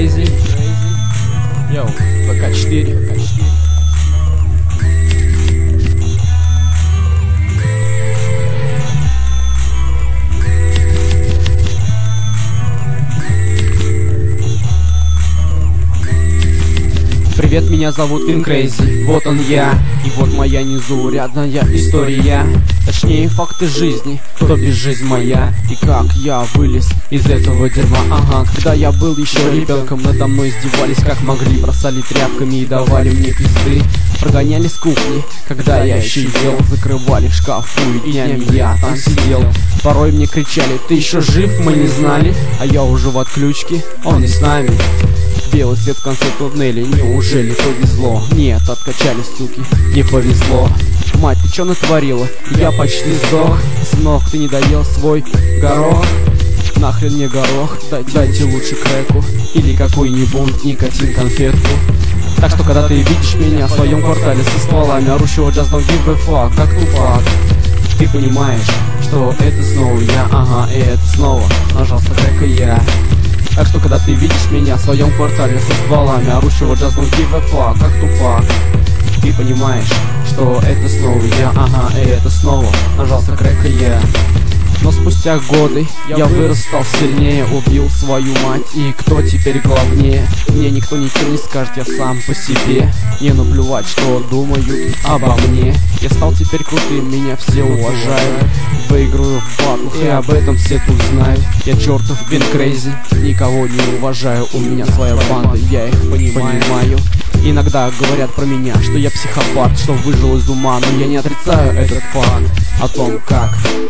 Crazy. Йоу, ВК4. Привет, меня зовут Vin Crazy, вот он я, и вот моя незаурядная история. Точнее, факты жизни, то бишь жизнь моя. И как я вылез из этого дерьма, ага. Когда я был еще ребенком, надо мной издевались как могли. Бросали тряпками и давали мне пизды. Прогоняли с кухни, когда я еще ел. Закрывали в шкафу и днями я там сидел. Порой мне кричали: ты еще жив, мы не знали. А я уже в отключке, он не с нами. Белый свет в конце туннеля, неужели повезло? Нет, откачали, суки, не повезло. Мать, ты чё натворила? Я почти сдох. Сынок, ты не доел свой горох? Нахрен мне горох, дайте лучше крэку или какую-нибудь никотин конфетку. Так что, когда ты видишь меня в своем квартале со стволами, орущего just don't give a fuck, как Тупак, ты понимаешь, что это снова я, ага, и это снова нажался крэк и я. Так что, когда ты видишь меня в своем квартале со стволами, орущего just don't give a fuck, как Тупак, ты понимаешь, что это снова я, ага, и это снова нажался крэк и я. Но спустя годы я вырос, стал сильнее, убил свою мать. И кто теперь главнее? Мне никто ничего не скажет, я сам по себе. Не наплевать, что думают обо мне. Я стал теперь крутым, меня все уважают. Выиграю в батлах, и об этом все тут знают. Я чертов Vin Crazy, никого не уважаю. У меня своя банда, я их понимаю. Иногда говорят про меня, что я психопат, что выжил из ума, но я не отрицаю этот факт. О том как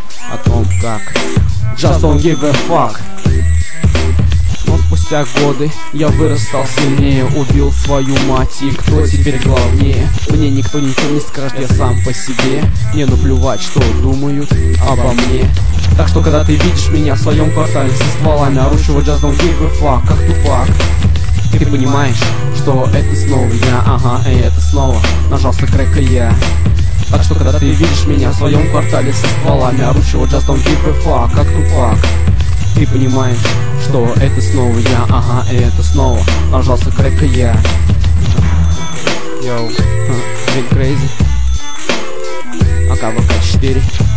just don't give a fuck. Но спустя годы я вырос, стал сильнее, убил свою мать. И кто теперь главнее? Мне никто ничего не скажет, я сам по себе. Не наплевать, что думают обо мне. Так что, когда ты видишь меня в своем квартале со стволами, орущего just don't give a fuck, как Тупак, ты понимаешь, что это снова я, ага, и это снова нажался крэк и я. Так что, когда ты видишь меня в своем квартале со стволами, орущего just don't give a fuck, как Тупак, ты понимаешь, что это снова я, ага, и это снова нажался крэк и я. Йоу, Vin Crazy, АК ВК4.